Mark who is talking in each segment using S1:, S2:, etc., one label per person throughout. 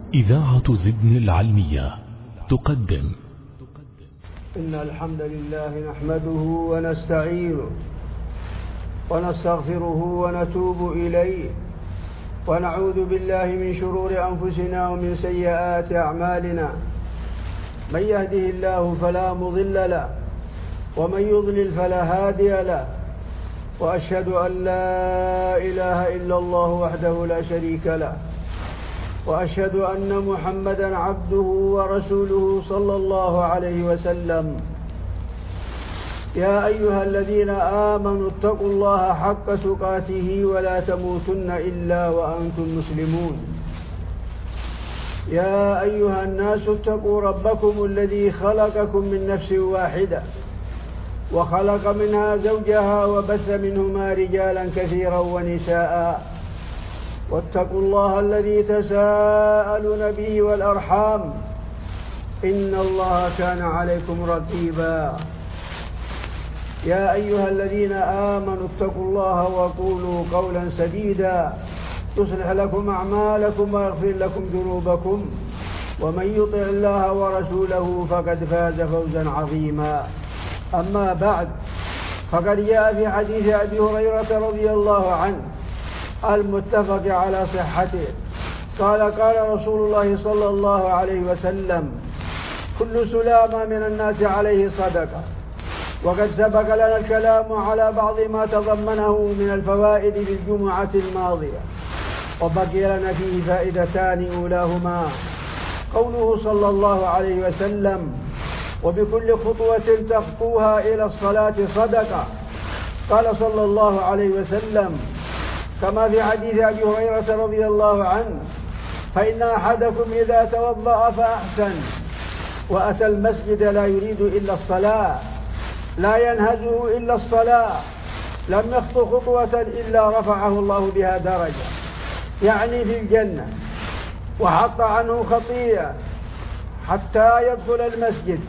S1: إذاعة زبن العلمية تقدم.
S2: إن الحمد لله نحمده ونستعينه ونستغفره ونتوب إليه ونعوذ بالله من شرور أنفسنا ومن سيئات أعمالنا. من يهده الله فلا مضل له ومن يضلل فلا هادي له، وأشهد أن لا إله إلا الله وحده لا شريك له، وأشهد أن محمدا عبده ورسوله صلى الله عليه وسلم. يا أيها الذين آمنوا اتقوا الله حق تقاته ولا تموتن إلا وأنتم مسلمون. يا أيها الناس اتقوا ربكم الذي خلقكم من نفس واحدة وخلق منها زوجها وبث منهما رجالا كثيرا ونساء، واتقوا الله الذي تساءلون به والأرحام إن الله كان عليكم رقيبا. يا أيها الذين آمنوا اتقوا الله وقولوا قولا سديدا يصلح لكم أعمالكم ويغفر لكم ذنوبكم، ومن يطع الله ورسوله فقد فاز فوزا عظيما. أما بعد، فقد جاء في حديث أبي هريرة رضي الله عنه المتفق على صحته قال: قال رسول الله صلى الله عليه وسلم: كل سلامة من الناس عليه صدقة. وقد سبق لنا الكلام على بعض ما تضمنه من الفوائد في الجمعة الماضية، وبقي لنا فيه فائدتان، أولاهما قوله صلى الله عليه وسلم: وبكل خطوة تخطوها إلى الصلاة صدقة. قال صلى الله عليه وسلم كما في حديث أبي هريرة رضي الله عنه: فإن أحدكم إذا توضأ فأحسن وأتى المسجد لا يريد إلا الصلاة، لا ينهزه إلا الصلاة، لم يخطو خطوة إلا رفعه الله بها درجة، يعني في الجنة، وحط عنه خطيئة حتى يدخل المسجد.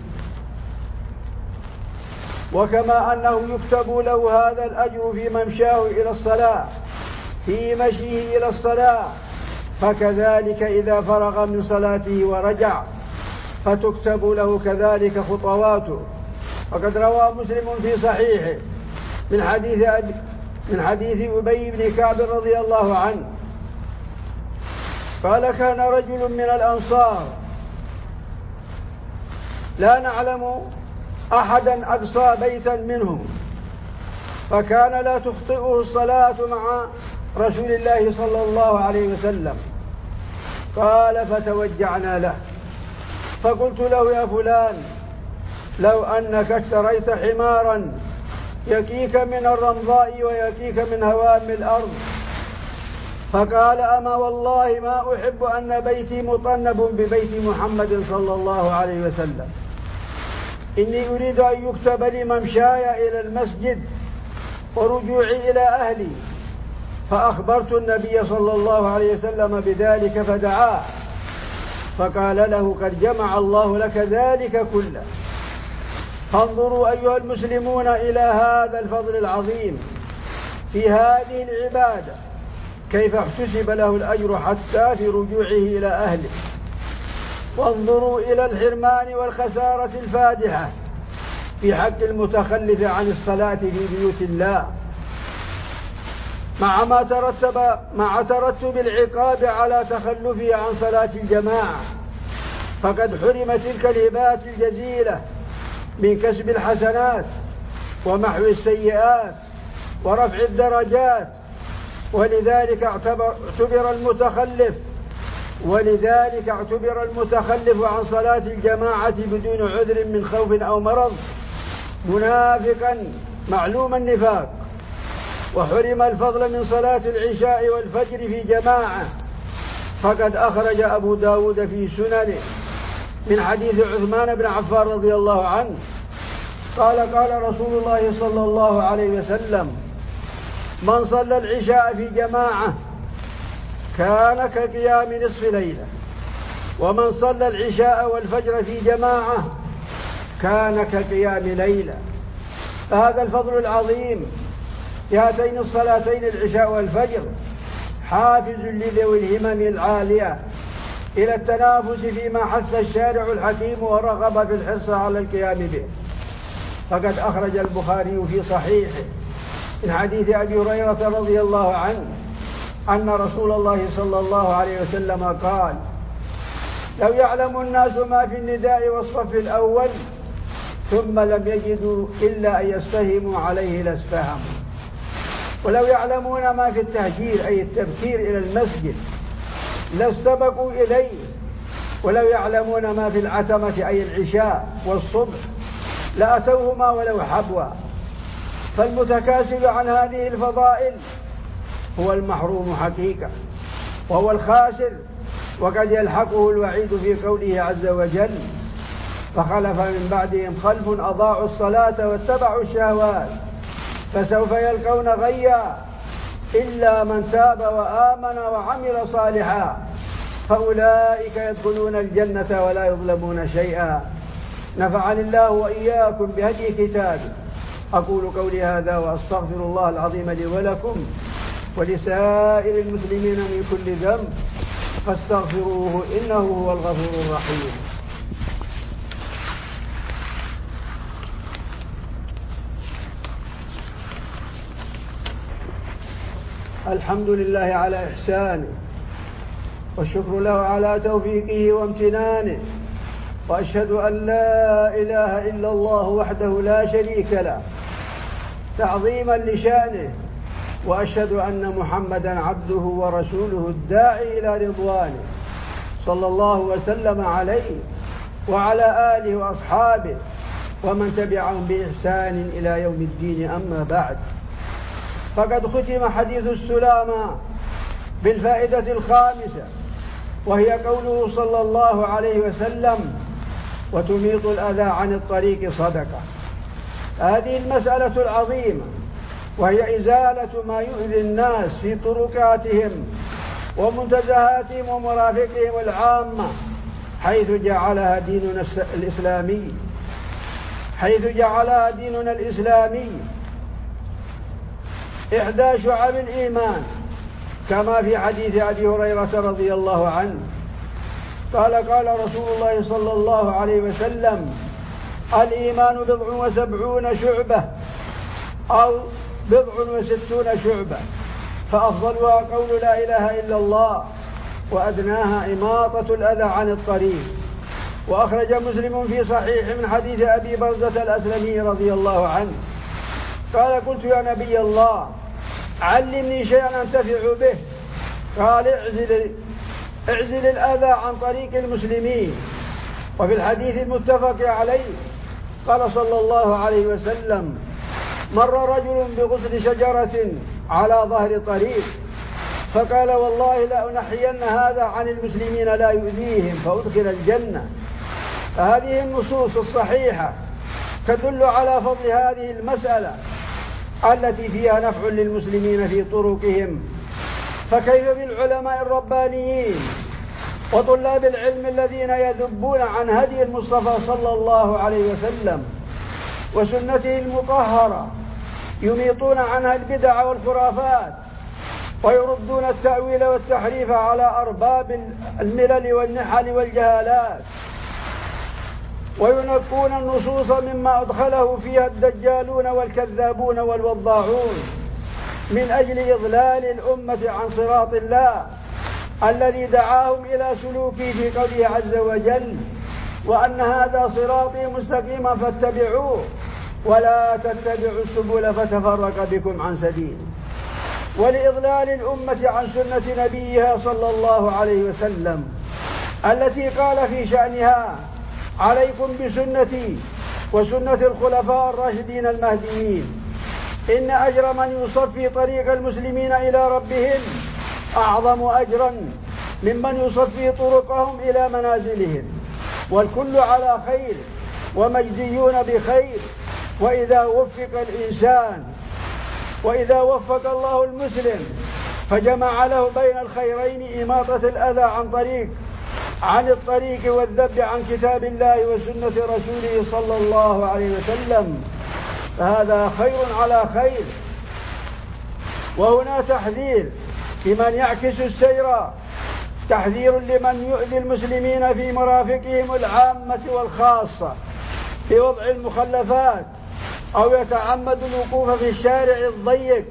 S2: وكما أنه يكتب له هذا الأجر في ممشاه إلى الصلاة، في مشيه إلى الصلاة، فكذلك إذا فرغ من صلاته ورجع فتكتب له كذلك خطواته. وقد روى مسلم في صحيحه من حديث أبي بن كعب رضي الله عنه قال: كان رجل من الأنصار لا نعلم أحدا أقصى بيتا منهم، فكان لا تخطئه الصلاة مع رسول الله صلى الله عليه وسلم. قال: فتوجعنا له فقلت له: يا فلان، لو أنك اشتريت حمارا يكيك من الرمضاء ويكيك من هوام الأرض. فقال: أما والله ما أحب أن بيتي مطنب ببيت محمد صلى الله عليه وسلم، إني أريد أن يكتب لي ممشاي إلى المسجد ورجوعي إلى أهلي. فأخبرت النبي صلى الله عليه وسلم بذلك فدعاه، فقال له: قد جمع الله لك ذلك كله. فانظروا أيها المسلمون إلى هذا الفضل العظيم في هذه العبادة، كيف احتسب له الأجر حتى في رجوعه إلى أهله. وانظروا إلى الحرمان والخسارة الفادحة في حق المتخلف عن الصلاة في بيوت الله، مع ترتب العقاب على تخلفه عن صلاة الجماعة. فقد حرم تلك الهبات الجزيلة من كسب الحسنات ومحو السيئات ورفع الدرجات، ولذلك اعتبر المتخلف عن صلاة الجماعة بدون عذر من خوف أو مرض منافقا معلوم النفاق. وحرم الفضل من صلاة العشاء والفجر في جماعة، فقد أخرج أبو داود في سننه من حديث عثمان بن عفان رضي الله عنه قال: قال رسول الله صلى الله عليه وسلم: من صلى العشاء في جماعة كان كقيام نصف ليلة، ومن صلى العشاء والفجر في جماعة كان كقيام ليلة. فهذا الفضل العظيم بهاتين الصلاتين العشاء والفجر حافز لذوي الهمم العالية إلى التنافس فيما حث الشارع الحكيم ورغب في الحرص على القيام به. فقد أخرج البخاري في صحيحه من حديث أبي هريرة رضي الله عنه أن رسول الله صلى الله عليه وسلم قال: لو يعلم الناس ما في النداء والصف الأول ثم لم يجدوا إلا أن يستهموا عليه لاستهموا، ولو يعلمون ما في التهجير أي التبكير إلى المسجد لاستبقوا إليه، ولو يعلمون ما في العتمة أي العشاء والصبح لأتوهما ولو حبوا. فالمتكاسل عن هذه الفضائل هو المحروم حقيقة، وهو الخاسر، وقد يلحقه الوعيد في قوله عز وجل: فخلف من بعدهم خلف أضاعوا الصلاة واتبعوا الشهوات فسوف يلقون غيا إلا من تاب وآمن وعمل صالحا فأولئك يدخلون الجنة ولا يظلمون شيئا. نفعني الله وإياكم بهدي كتابه. أقول قولي هذا وأستغفر الله العظيم لي ولكم ولسائر المسلمين من كل ذنب فاستغفروه إنه هو الغفور الرحيم. الحمد لله على إحسانه، والشكر له على توفيقه وامتنانه، وأشهد أن لا إله إلا الله وحده لا شريك له تعظيما لشأنه، وأشهد أن محمدا عبده ورسوله الداعي إلى رضوانه صلى الله وسلم عليه وعلى آله وأصحابه ومن تبعهم بإحسان إلى يوم الدين. أما بعد، فقد ختم حديث السلامة بالفائدة الخامسة، وهي قوله صلى الله عليه وسلم: وتميط الأذى عن الطريق صدقة. هذه المسألة العظيمة، وهي إزالة ما يؤذي الناس في طرقاتهم ومنتزهاتهم ومرافقهم العامة، حيث جعلها ديننا الإسلامي إحدى شعب الإيمان، كما في حديث أبي هريرة رضي الله عنه قال: قال رسول الله صلى الله عليه وسلم: الإيمان 70 شعبة أو 60 شعبة، فأفضلها قول لا إله إلا الله، وأدناها إماطة الأذى عن الطريق. وأخرج مسلم في صحيح من حديث أبي برزة الأسلمي رضي الله عنه قال: قلت يا نبي الله علمني شيئا أنتفع به. قال: اعزل الأذى عن طريق المسلمين. وفي الحديث المتفق عليه قال صلى الله عليه وسلم: مر رجل بغصن شجرة على ظهر طريق فقال: والله لأنحين هذا عن المسلمين لا يؤذيهم فأدخل الجنة. فهذه النصوص الصحيحة تدل على فضل هذه المسألة التي فيها نفع للمسلمين في طرقهم، فكيف بالعلماء الربانيين وطلاب العلم الذين يذبون عن هدي المصطفى صلى الله عليه وسلم وسنته المطهرة، يميطون عنها البدع والخرافات ويردون التأويل والتحريف على أرباب الملل والنحل والجهالات، وينقون النصوص مما أدخله فيها الدجالون والكذابون والوضاعون من أجل إضلال الأمة عن صراط الله الذي دعاهم إلى سلوكه في قوله عز وجل: وأن هذا صراطي مستقيما فاتبعوه ولا تتبعوا السبل فتفرق بكم عن سبيله، ولإضلال الأمة عن سنة نبيها صلى الله عليه وسلم التي قال في شأنها: عليكم بسنتي وسنة الخلفاء الراشدين المهديين، إن أجر من يصفي طريق المسلمين إلى ربهم أعظم أجرا ممن يصفي طرقهم إلى منازلهم، والكل على خير ومجزيون بخير. وإذا وفق الله المسلم فجمع له بين الخيرين إماطة الأذى عن الطريق والذب عن كتاب الله وسنة رسوله صلى الله عليه وسلم، فهذا خير على خير. وهنا تحذير لمن يعكس السير تحذير لمن يؤذي المسلمين في مرافقهم العامة والخاصة في وضع المخلفات أو يتعمد الوقوف في الشارع الضيق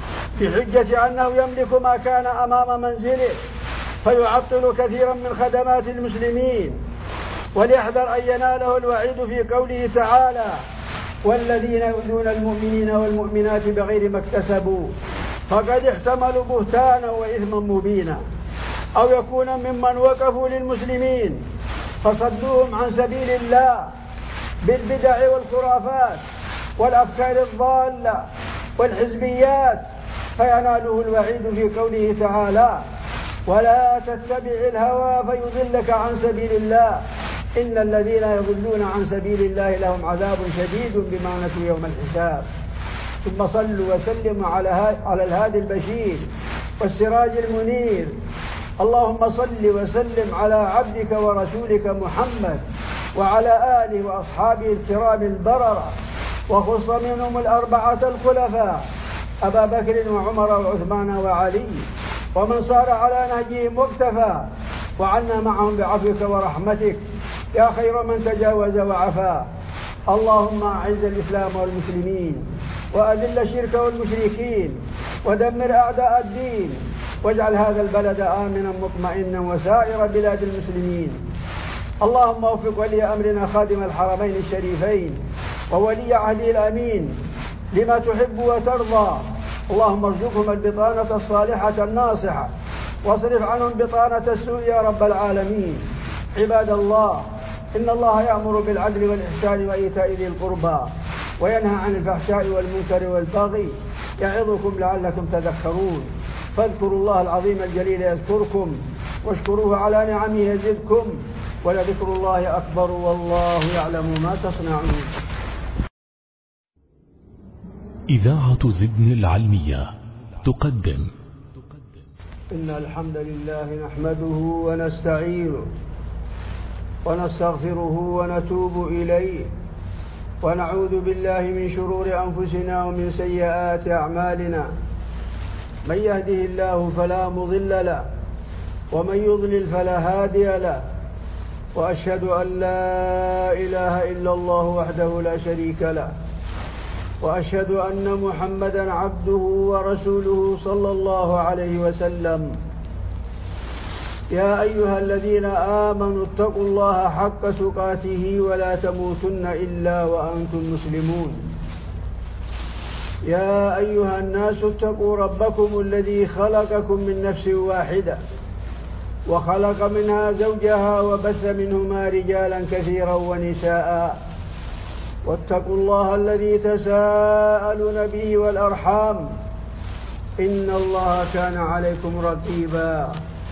S2: بحجة أنه يملك ما كان أمام منزله فيعطل كثيرا من خدمات المسلمين، وليحذر أن يناله الوعيد في قوله تعالى: والذين يؤذون المؤمنين والمؤمنات بغير ما اكتسبوا فقد احتملوا بهتانا وإثما مبينا، أو يكون ممن وقفوا للمسلمين فصدوهم عن سبيل الله بالبدع والخرافات والأفكار الضالة والحزبيات فيناله الوعيد في قوله تعالى: ولا تتبع الهوى فيضلك عن سبيل الله إن الذين يضلون عن سبيل الله لهم عذاب شديد بما نسوا يوم الحساب. ثم صلوا وسلموا على الهادي البشير والسراج المنير. اللهم صل وسلم على عبدك ورسولك محمد وعلى آله وأصحابه الكرام البررة، وخص منهم الأربعة الخلفاء أبا بكر وعمر وعثمان وعلي ومن صار على نهجهم واقتفى، وعنا معهم بعفوك ورحمتك يا خير من تجاوز وعفا. اللهم أعز الإسلام والمسلمين وأذل الشرك والمشركين ودمر أعداء الدين، واجعل هذا البلد آمنا مطمئنا وسائر بلاد المسلمين. اللهم وفق ولي أمرنا خادم الحرمين الشريفين وولي عهده الأمين لما تحب وترضى. اللهم ارزقهم البطانة الصالحة الناصحة واصرف عنهم بطانة السوء يا رب العالمين. عباد الله، إن الله يأمر بالعدل والإحسان وإيتاء ذي القربى وينهى عن الفحشاء والمنكر والبغي يعظكم لعلكم تذكرون. فاذكروا الله العظيم الجليل يذكركم واشكروه على نعمه يزدكم ولذكر الله أكبر والله يعلم ما تصنعون.
S1: إذاعة زدن العلمية تقدم.
S2: إن الحمد لله نحمده ونستعينه ونستغفره ونتوب إليه ونعوذ بالله من شرور أنفسنا ومن سيئات أعمالنا. من يهده الله فلا مضل له ومن يضلل فلا هادي له، وأشهد أن لا إله إلا الله وحده لا شريك له، وأشهد أن محمدا عبده ورسوله صلى الله عليه وسلم. يا أيها الذين آمنوا اتقوا الله حق تقاته ولا تموتن إلا وأنتم مسلمون. يا أيها الناس اتقوا ربكم الذي خلقكم من نفس واحدة وخلق منها زوجها وبث منهما رجالا كثيرا ونساء، واتقوا الله الذي تساءلون به والأرحام إن الله كان عليكم رقيبا.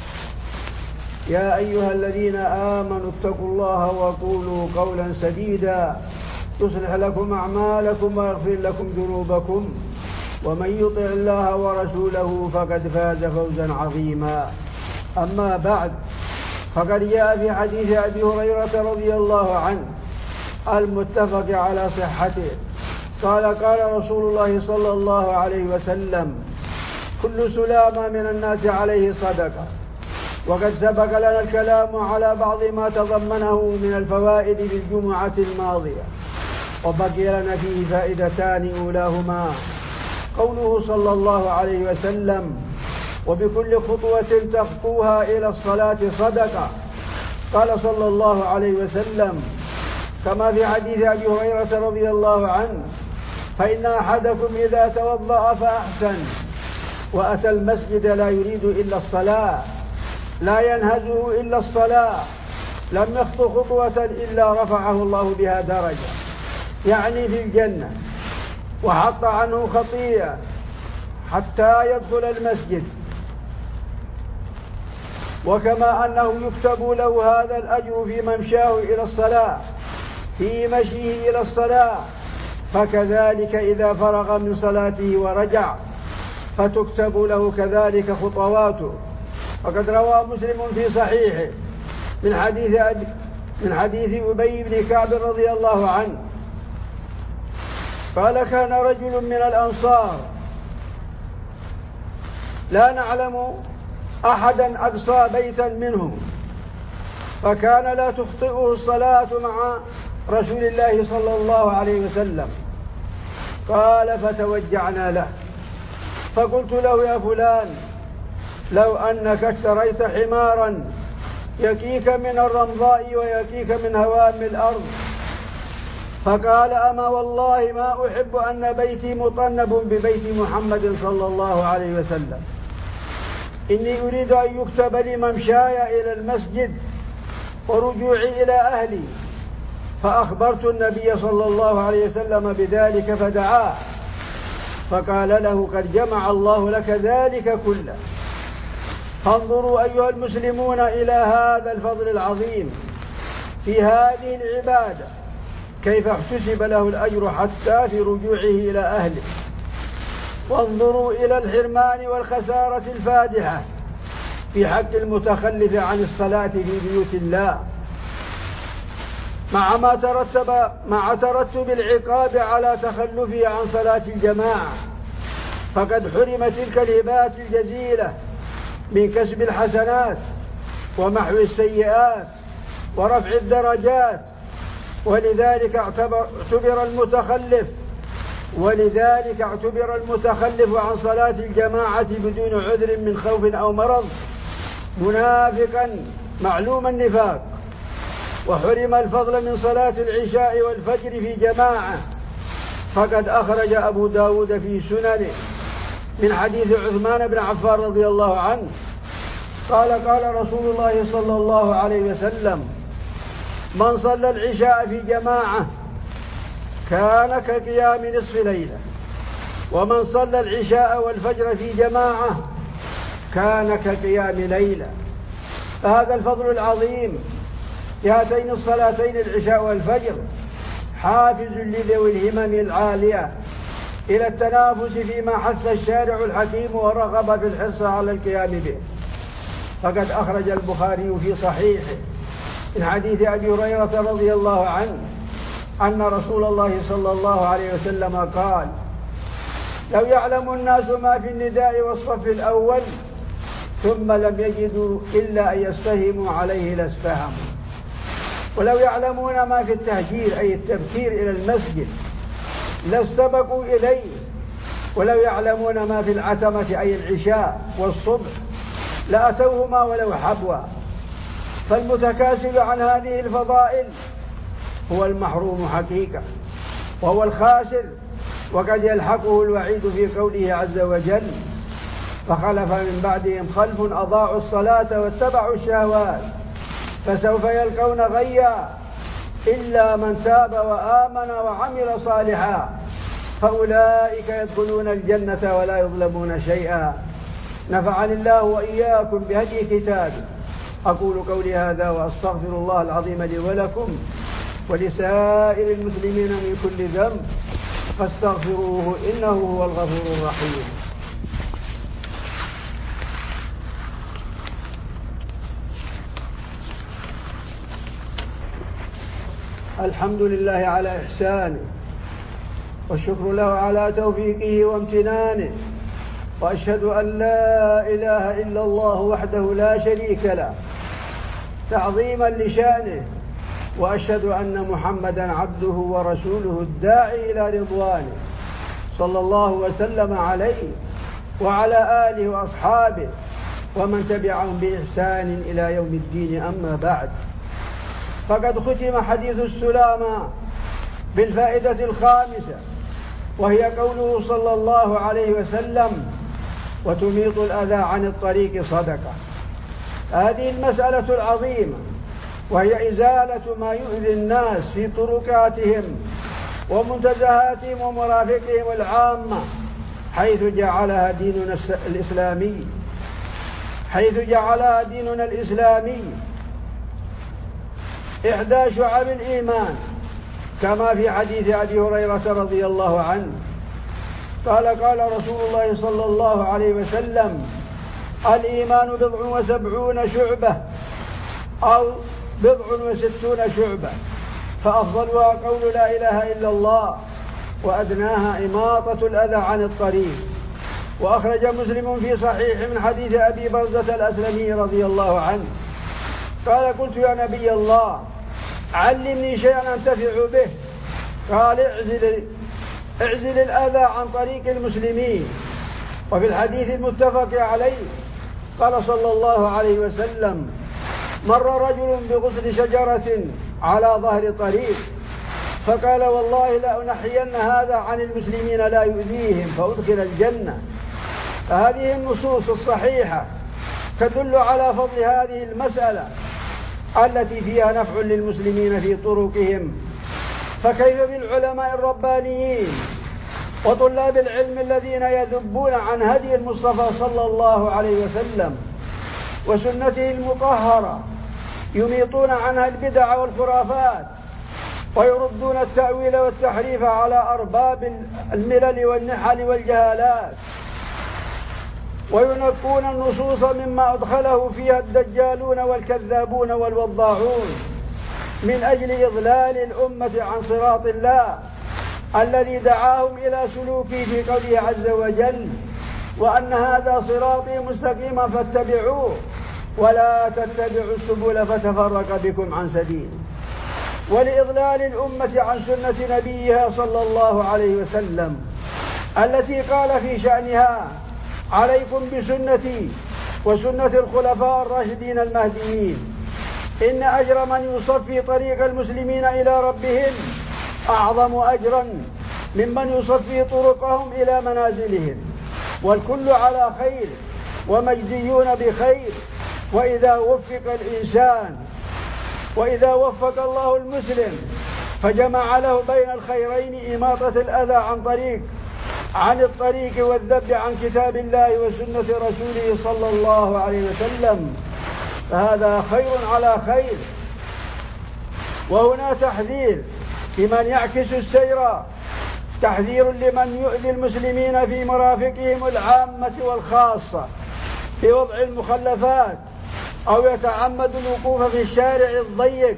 S2: يا أيها الذين آمنوا اتقوا الله وقولوا قولا سديدا يصلح لكم أعمالكم ويغفر لكم ذنوبكم، ومن يطع الله ورسوله فقد فاز فوزا عظيما. أما بعد، فقد جاء في حديث أبي هريرة رضي الله عنه المتفق على صحته قال: قال رسول الله صلى الله عليه وسلم: كل سلامة من الناس عليه صدقة. وقد سبق لنا الكلام على بعض ما تضمنه من الفوائد في الجمعة الماضية، وبقي لنا فيه فائدتان، أولاهما قوله صلى الله عليه وسلم: وبكل خطوة تخطوها إلى الصلاة صدقة. قال صلى الله عليه وسلم كما في حديث أبي هريرة رضي الله عنه: فإن أحدكم إذا توضأ فأحسن وأتى المسجد لا يريد إلا الصلاة لا ينهزه إلا الصلاة لم يخطو خطوة إلا رفعه الله بها درجة، يعني في الجنة، وحط عنه خطيئة حتى يدخل المسجد. وكما أنه يكتب له هذا الأجر في ممشاه إلى الصلاة في مشيه إلى الصلاة، فكذلك إذا فرغ من صلاته ورجع فتكتب له كذلك خطواته. وقد روى مسلم في صحيحه من حديث أبي بن كعب رضي الله عنه قال: كان رجل من الأنصار لا نعلم أحدا أقصى بيتا منهم، فكان لا تخطئه الصلاة مع رسول الله صلى الله عليه وسلم. قال فتوجعنا له، فقلت له يا فلان لو أنك اشتريت حمارا يكيك من الرمضاء ويكيك من هوام الأرض. فقال أما والله ما أحب أن بيتي مطنب ببيت محمد صلى الله عليه وسلم، إني أريد أن يكتب لي ممشاي إلى المسجد ورجوعي إلى أهلي. فأخبرت النبي صلى الله عليه وسلم بذلك فدعاه، فقال له قد جمع الله لك ذلك كله. فانظروا أيها المسلمون إلى هذا الفضل العظيم في هذه العبادة، كيف احتسب له الأجر حتى في رجوعه إلى أهله. وانظروا إلى الحرمان والخسارة الفادحة في حق المتخلف عن الصلاة في بيوت الله، مع ترتب العقاب على تخلفه عن صلاة الجماعة. فقد حرم تلك الهبات الجزيلة من كسب الحسنات ومحو السيئات ورفع الدرجات، ولذلك اعتبر المتخلف عن صلاة الجماعة بدون عذر من خوف أو مرض منافقا معلوم النفاق. وحرم الفضل من صلاة العشاء والفجر في جماعة، فقد أخرج أبو داود في سننه من حديث عثمان بن عفان رضي الله عنه قال رسول الله صلى الله عليه وسلم من صلى العشاء في جماعة كان كقيام نصف ليلة، ومن صلى العشاء والفجر في جماعة كان كقيام ليلة. فهذا الفضل العظيم بهاتين الصلاتين العشاء والفجر حافز لذوي الهمم العالية إلى التنافس فيما حث الشارع الحكيم ورغب في الحرص على القيام به. فقد أخرج البخاري في صحيحه من حديث أبي هريرة رضي الله عنه أن رسول الله صلى الله عليه وسلم قال لو يعلم الناس ما في النداء والصف الأول ثم لم يجدوا إلا أن يستهموا عليه لاستهموا، ولو يعلمون ما في التهجير أي التبكير إلى المسجد لاستبقوا إليه، ولو يعلمون ما في العتمة أي العشاء والصبح لأتوهما ولو حبوا. فالمتكاسل عن هذه الفضائل هو المحروم حقيقة وهو الخاسر، وقد يلحقه الوعيد في قوله عز وجل فخلف من بعدهم خلف أضاعوا الصلاة واتبعوا الشهوات فسوف يلقون غيا إلا من تاب وآمن وعمل صالحا فأولئك يدخلون الجنة ولا يظلمون شيئا. نفعني الله وإياكم بهدي كتابه. أقول قولي هذا وأستغفر الله العظيم لي ولكم ولسائر المسلمين من كل ذنب فاستغفروه إنه هو الغفور الرحيم. الحمد لله على إحسانه والشكر له على توفيقه وامتنانه، وأشهد أن لا إله إلا الله وحده لا شريك له تعظيما لشأنه، وأشهد أن محمدا عبده ورسوله الداعي إلى رضوانه صلى الله وسلم عليه وعلى آله وأصحابه ومن تبعهم بإحسان إلى يوم الدين. أما بعد، فقد ختم حديث السلامة بالفائدة الخامسة، وهي قوله صلى الله عليه وسلم وتميط الأذى عن الطريق صدقة. هذه المسألة العظيمة وهي إزالة ما يؤذي الناس في طرقاتهم ومنتزهاتهم ومرافقهم العامة، حيث جعلها ديننا الإسلامي إحدى شعب الإيمان، كما في حديث أبي هريرة رضي الله عنه قال رسول الله صلى الله عليه وسلم الإيمان 70 شعبة أو 60 شعبة، فأفضلها قول لا إله إلا الله، وأدناها إماطة الأذى عن الطريق. وأخرج مسلم في صحيح من حديث أبي برزة الأسلمي رضي الله عنه قال قلت يا نبي الله علمني شيئا أنتفع به. قال اعزل الأذى عن طريق المسلمين. وفي الحديث المتفق عليه قال صلى الله عليه وسلم مر رجل بغصن شجرة على ظهر طريق فقال والله لأنحين هذا عن المسلمين لا يؤذيهم فأدخل الجنة. فهذه النصوص الصحيحة تدل على فضل هذه المسألة التي فيها نفع للمسلمين في طرقهم. فكيف بالعلماء الربانيين وطلاب العلم الذين يذبون عن هدي المصطفى صلى الله عليه وسلم وسنته المطهرة يميطون عنها البدع والخرافات ويردون التأويل والتحريف على أرباب الملل والنحل والجهالات وينقون النصوص مما أدخله فيها الدجالون والكذابون والوضاعون من أجل إضلال الأمة عن صراط الله الذي دعاهم إلى سلوكه في قوله عز وجل وأن هذا صراطي مستقيما فاتبعوه ولا تتبعوا السبل فتفرق بكم عن سبيله. ولإضلال الأمة عن سنة نبيها صلى الله عليه وسلم التي قال في شأنها عليكم بسنتي وسنة الخلفاء الراشدين المهديين إن أجر من يصفي طريق المسلمين إلى ربهم أعظم أجرا ممن يصفي طرقهم إلى منازلهم والكل على خير ومجزيون بخير. وإذا وفق الله المسلم فجمع له بين الخيرين إماطة الأذى عن الطريق والذب عن كتاب الله وسنة رسوله صلى الله عليه وسلم فهذا خير على خير. وهنا تحذير لمن يعكس السير تحذير لمن يؤذي المسلمين في مرافقهم العامة والخاصة في وضع المخلفات أو يتعمد الوقوف في الشارع الضيق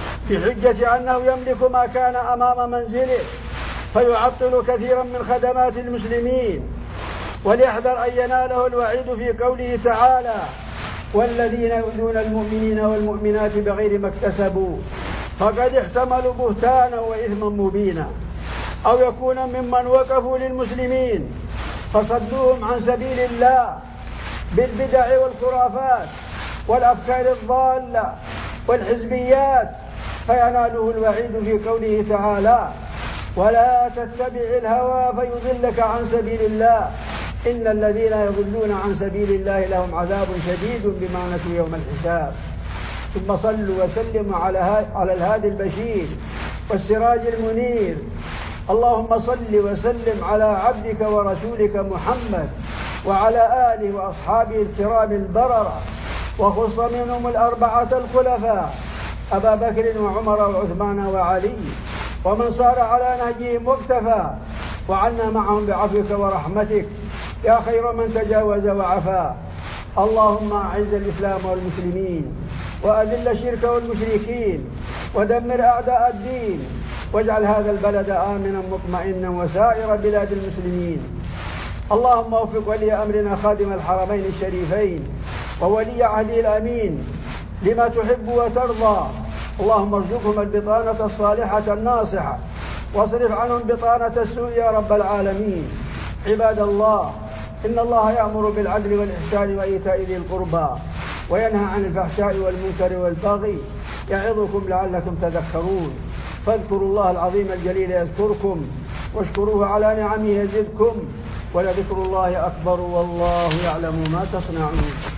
S2: بحجة أنه يملك ما كان أمام منزله فيعطل كثيرا من خدمات المسلمين. وليحذر أن يناله الوعيد في قوله تعالى والذين يؤذون المؤمنين والمؤمنات بغير ما اكتسبوا فقد احتملوا بهتانا وإثما مبينا. أو يكون ممن وقفوا للمسلمين فصدوهم عن سبيل الله بالبدع والخرافات والأفكار الضالة والحزبيات فيناله الوعيد في قوله تعالى ولا تتبع الهوى فيضلك عن سبيل الله إن الذين يضلون عن سبيل الله لهم عذاب شديد بما نسوا يوم الحساب. ثم صلوا وسلموا على الهادي البشير والسراج المنير. اللهم صل وسلم على عبدك ورسولك محمد وعلى آله وأصحابه الكرام البررة وخص منهم الأربعة الخلفاء أبا بكر وعمر وعثمان وعلي ومن صار على نهجهم واكتفى وعنا معهم بعفوك ورحمتك يا خير من تجاوز وعفا. اللهم أعز الإسلام والمسلمين وأذل الشرك والمشركين ودمر أعداء الدين واجعل هذا البلد آمنا مطمئنا وسائر بلاد المسلمين. اللهم وفق ولي أمرنا خادم الحرمين الشريفين وولي عهده الأمين لما تحب وترضى. اللهم ارزقهم البطانة الصالحة الناصحة واصرف عنهم بطانة السوء يا رب العالمين. عباد الله إن الله يأمر بالعدل والإحسان وإيتاء ذي القربى وينهى عن الفحشاء والمنكر والبغي يعظكم لعلكم تذكرون. فاذكروا الله العظيم الجليل يذكركم واشكروه على نعمه يزدكم ولذكر الله أكبر والله يعلم ما تصنعون.